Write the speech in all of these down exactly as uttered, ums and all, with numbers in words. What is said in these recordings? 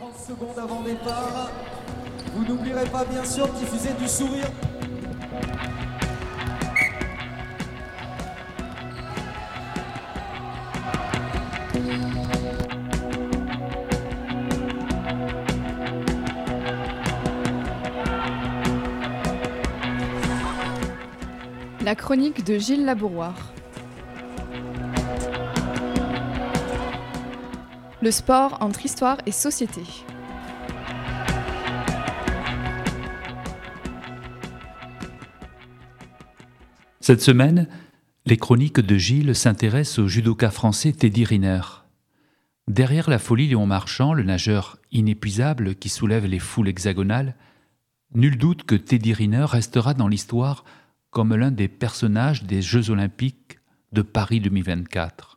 trente secondes avant départ. Vous n'oublierez pas bien sûr de diffuser du sourire. La chronique de Gilles Labouroire. Le sport entre histoire et société. Cette semaine, les chroniques de Gilles s'intéressent au judoka français Teddy Riner. Derrière la folie Léon Marchand, le nageur inépuisable qui soulève les foules hexagonales, nul doute que Teddy Riner restera dans l'histoire comme l'un des personnages des Jeux Olympiques de Paris deux mille vingt-quatre.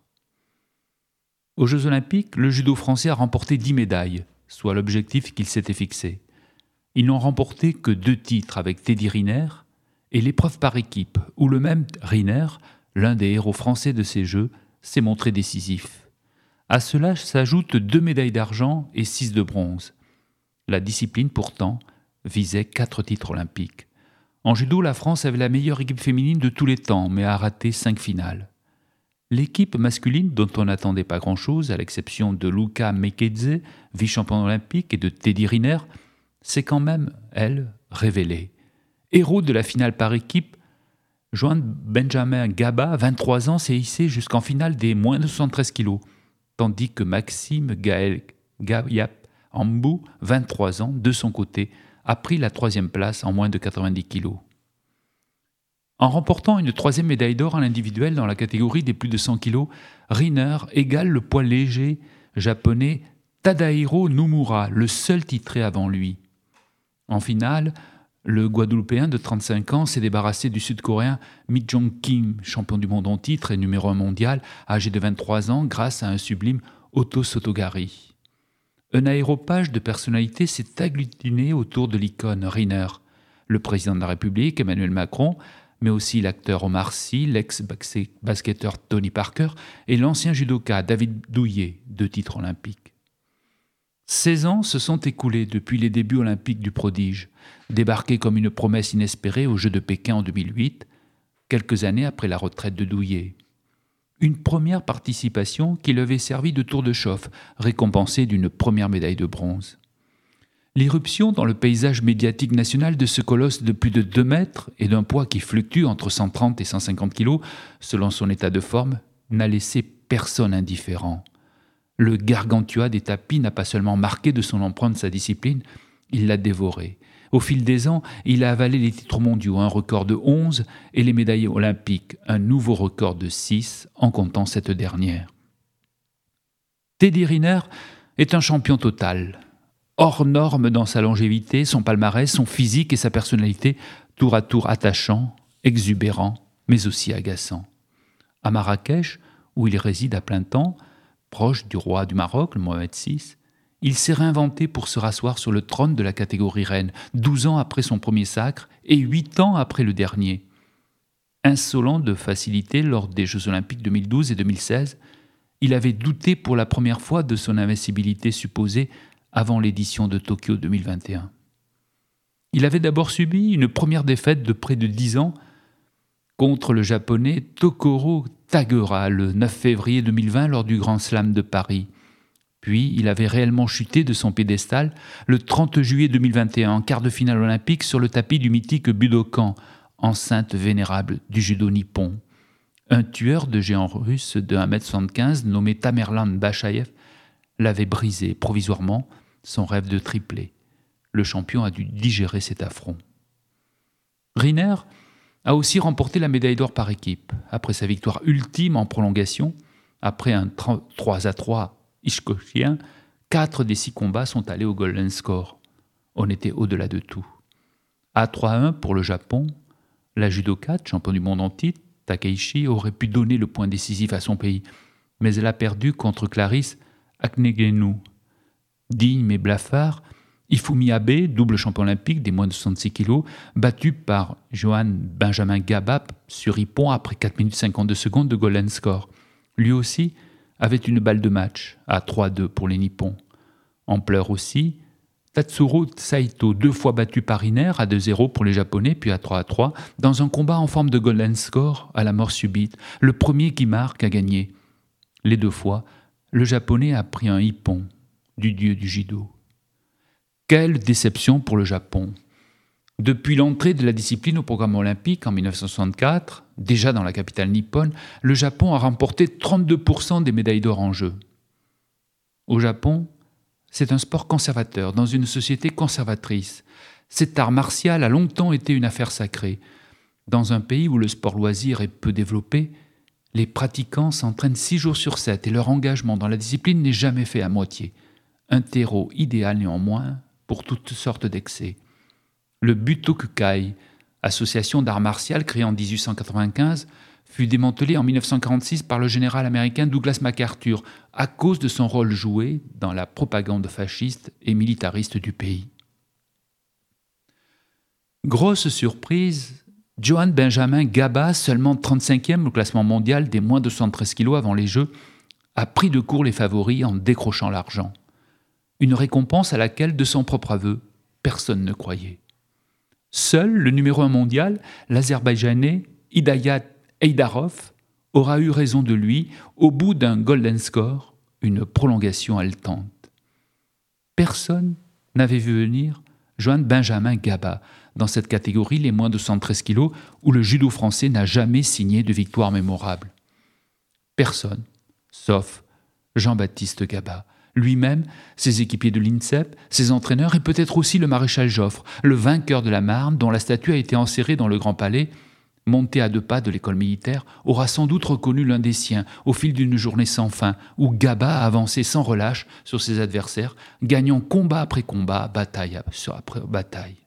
Aux Jeux Olympiques, le judo français a remporté dix médailles, soit l'objectif qu'il s'était fixé. Ils n'ont remporté que deux titres avec Teddy Riner et l'épreuve par équipe, où le même Riner, l'un des héros français de ces Jeux, s'est montré décisif. À cela s'ajoutent deux médailles d'argent et six de bronze. La discipline, pourtant, visait quatre titres olympiques. En judo, la France avait la meilleure équipe féminine de tous les temps, mais a raté cinq finales. L'équipe masculine, dont on n'attendait pas grand-chose, à l'exception de Luca Mekidze, vice-champion olympique, et de Teddy Riner, s'est quand même, elle, révélée. Héros de la finale par équipe, Joan Benjamin Gaba, vingt-trois ans, s'est hissé jusqu'en finale des moins de soixante-treize kilos, tandis que Maxime Gaël Gayap Ambou, vingt-trois ans, de son côté, a pris la troisième place en moins de quatre-vingt-dix kilos. En remportant une troisième médaille d'or à l'individuel dans la catégorie des plus de cent kilos, Riner égale le poids léger japonais Tadahiro Nomura, le seul titré avant lui. En finale, le Guadeloupéen de trente-cinq ans s'est débarrassé du Sud-Coréen Mi Jong Kim, champion du monde en titre et numéro un mondial, âgé de vingt-trois ans, grâce à un sublime Oto Sotogari. Un aéropage de personnalités s'est agglutiné autour de l'icône Riner. Le président de la République, Emmanuel Macron, mais aussi l'acteur Omar Sy, l'ex-basketteur Tony Parker et l'ancien judoka David Douillet, deux titres olympiques. seize ans se sont écoulés depuis les débuts olympiques du prodige, débarqué comme une promesse inespérée aux Jeux de Pékin en deux mille huit, quelques années après la retraite de Douillet. Une première participation qui lui avait servi de tour de chauffe, récompensée d'une première médaille de bronze. L'irruption dans le paysage médiatique national de ce colosse de plus de deux mètres et d'un poids qui fluctue entre cent trente et cent cinquante kilos, selon son état de forme, n'a laissé personne indifférent. Le gargantua des tapis n'a pas seulement marqué de son empreinte sa discipline, il l'a dévorée. Au fil des ans, il a avalé les titres mondiaux, un record de onze, et les médailles olympiques, un nouveau record de six, en comptant cette dernière. Teddy Riner est un champion total. Hors norme dans sa longévité, son palmarès, son physique et sa personnalité, tour à tour attachant, exubérant, mais aussi agaçant. À Marrakech, où il réside à plein temps, proche du roi du Maroc, le Mohamed six, il s'est réinventé pour se rasseoir sur le trône de la catégorie reine, douze ans après son premier sacre et huit ans après le dernier. Insolent de facilité lors des Jeux Olympiques deux mille douze et deux mille seize, il avait douté pour la première fois de son invincibilité supposée avant l'édition de Tokyo deux mille vingt et un. Il avait d'abord subi une première défaite de près de dix ans contre le japonais Tokoro Taguera le neuf février deux mille vingt lors du Grand Slam de Paris. Puis il avait réellement chuté de son piédestal le trente juillet deux mille vingt et un en quart de finale olympique sur le tapis du mythique Budokan, enceinte vénérable du judo nippon. Un tueur de géants russes de un mètre soixante-quinze nommé Tamerlan Bachayev l'avait brisé provisoirement son rêve de triplé. Le champion a dû digérer cet affront. Riner a aussi remporté la médaille d'or par équipe. Après sa victoire ultime en prolongation, après un trois à trois hitchcockien, quatre des six combats sont allés au golden score. On était au-delà de tout. À trois à un pour le Japon, la judoka, champion du monde en titre, Takeishi, aurait pu donner le point décisif à son pays, mais elle a perdu contre Clarisse Aknegenu. Digne mais blafard, Ifumi Abe, double champion olympique des moins de soixante-six kilos, battu par Joan Benjamin Gaba sur Ippon après quatre minutes cinquante-deux secondes de golden score. Lui aussi avait une balle de match à trois à deux pour les Nippons. En pleurs aussi, Tatsuro Saito, deux fois battu par Iner à deux zéro pour les Japonais, puis à trois à trois, dans un combat en forme de golden score à la mort subite, le premier qui marque a gagné. Les deux fois, le Japonais a pris un ippon du dieu du judo. Quelle déception pour le Japon! Depuis l'entrée de la discipline au programme olympique en dix-neuf cent soixante-quatre, déjà dans la capitale nippone, le Japon a remporté trente-deux pour cent des médailles d'or en jeu. Au Japon, c'est un sport conservateur, dans une société conservatrice. Cet art martial a longtemps été une affaire sacrée. Dans un pays où le sport loisir est peu développé, les pratiquants s'entraînent six jours sur sept et leur engagement dans la discipline n'est jamais fait à moitié. Un terreau idéal néanmoins pour toutes sortes d'excès. Le Butokukai, association d'art martial créée en dix-huit cent quatre-vingt-quinze, fut démantelé en dix-neuf cent quarante-six par le général américain Douglas MacArthur à cause de son rôle joué dans la propagande fasciste et militariste du pays. Grosse surprise, Johann Benjamin Gaba, seulement trente-cinquième au classement mondial des moins de soixante-treize kilos avant les Jeux, a pris de court les favoris en décrochant l'argent. Une récompense à laquelle, de son propre aveu, personne ne croyait. Seul le numéro un mondial, l'Azerbaïdjanais Hidayat Heidarov, aura eu raison de lui au bout d'un golden score, une prolongation haletante. Personne n'avait vu venir Johann Benjamin Gaba dans cette catégorie, les moins de soixante-treize kilos, où le judo français n'a jamais signé de victoire mémorable. Personne, sauf Jean-Baptiste Gaba, lui-même, ses équipiers de l'INSEP, ses entraîneurs et peut-être aussi le maréchal Joffre, le vainqueur de la Marne, dont la statue a été enserrée dans le Grand Palais, monté à deux pas de l'école militaire, aura sans doute reconnu l'un des siens au fil d'une journée sans fin, où Gaba a avancé sans relâche sur ses adversaires, gagnant combat après combat, bataille après bataille.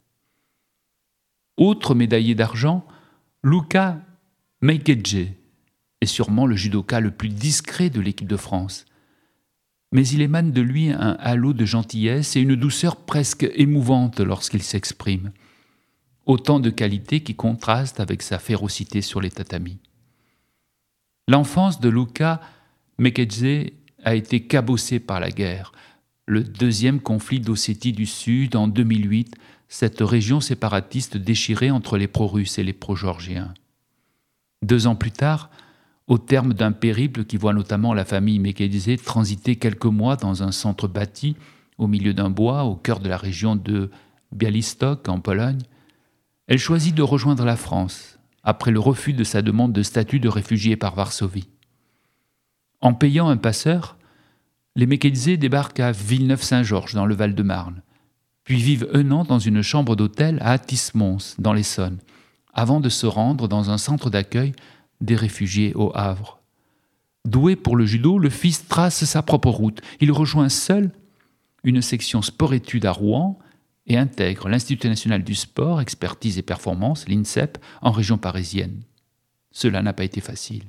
Autre médaillé d'argent, Luka Mekedje est sûrement le judoka le plus discret de l'équipe de France. Mais il émane de lui un halo de gentillesse et une douceur presque émouvante lorsqu'il s'exprime. Autant de qualités qui contrastent avec sa férocité sur les tatamis. L'enfance de Luka Mekedje a été cabossée par la guerre. Le deuxième conflit d'Ossétie du Sud en deux mille huit, cette région séparatiste déchirée entre les pro-russes et les pro-georgiens. Deux ans plus tard, au terme d'un périple qui voit notamment la famille Mekedje transiter quelques mois dans un centre bâti au milieu d'un bois au cœur de la région de Białystok en Pologne, elle choisit de rejoindre la France après le refus de sa demande de statut de réfugié par Varsovie. En payant un passeur, les Mekedje débarquent à Villeneuve-Saint-Georges dans le Val-de-Marne, puis vivent un an dans une chambre d'hôtel à Athis-Mons dans l'Essonne, avant de se rendre dans un centre d'accueil des réfugiés au Havre. Doué pour le judo, le fils trace sa propre route. Il rejoint seul une section sport-études à Rouen et intègre l'Institut national du sport, expertise et performance, l'INSEP, en région parisienne. Cela n'a pas été facile.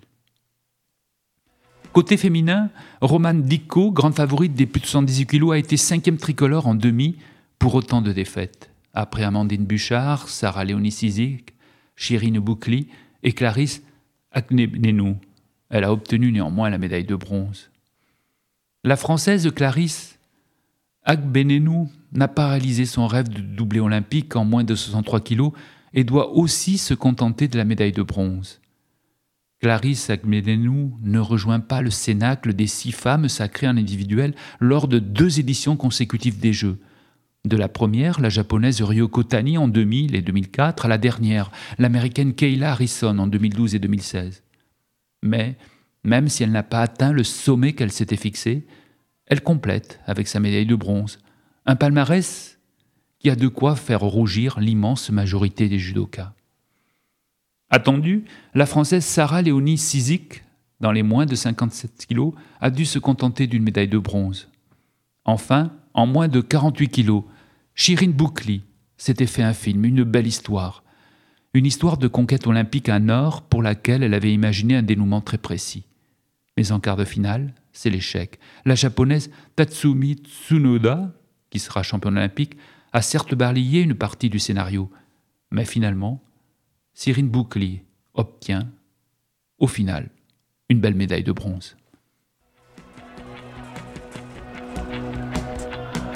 Côté féminin, Romane Dicko, grande favorite des plus de soixante-dix-huit kilos, a été cinquième tricolore en demi pour autant de défaites. Après Amandine Bouchard, Sarah Léonie Cizik, Chirine Boukli et Clarisse Aknenenou. Elle a obtenu néanmoins la médaille de bronze. La Française Clarisse Akbenenou n'a pas réalisé son rêve de doublé olympique en moins de soixante-trois kilos et doit aussi se contenter de la médaille de bronze. Clarisse Akbenenou ne rejoint pas le cénacle des six femmes sacrées en individuel lors de deux éditions consécutives des Jeux. De la première, la japonaise Ryoko Tani en deux mille et deux mille quatre, à la dernière, l'américaine Kayla Harrison en deux mille douze et deux mille seize. Mais, même si elle n'a pas atteint le sommet qu'elle s'était fixé, elle complète avec sa médaille de bronze. Un palmarès qui a de quoi faire rougir l'immense majorité des judokas. Attendue, la Française Sarah Léonie Cizik, dans les moins de cinquante-sept kilos, a dû se contenter d'une médaille de bronze. Enfin, en moins de quarante-huit kilos, Chirine Boukli s'était fait un film, une belle histoire. Une histoire de conquête olympique à Nord pour laquelle elle avait imaginé un dénouement très précis. Mais en quart de finale, c'est l'échec. La japonaise Tatsumi Tsunoda, qui sera championne olympique, a certes balayé une partie du scénario. Mais finalement, Chirine Boukli obtient, au final, une belle médaille de bronze.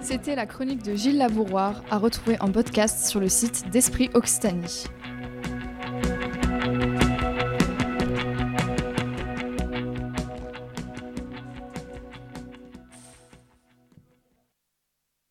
C'était la chronique de Gilles Labouroir à retrouver en podcast sur le site d'Esprit Occitanie.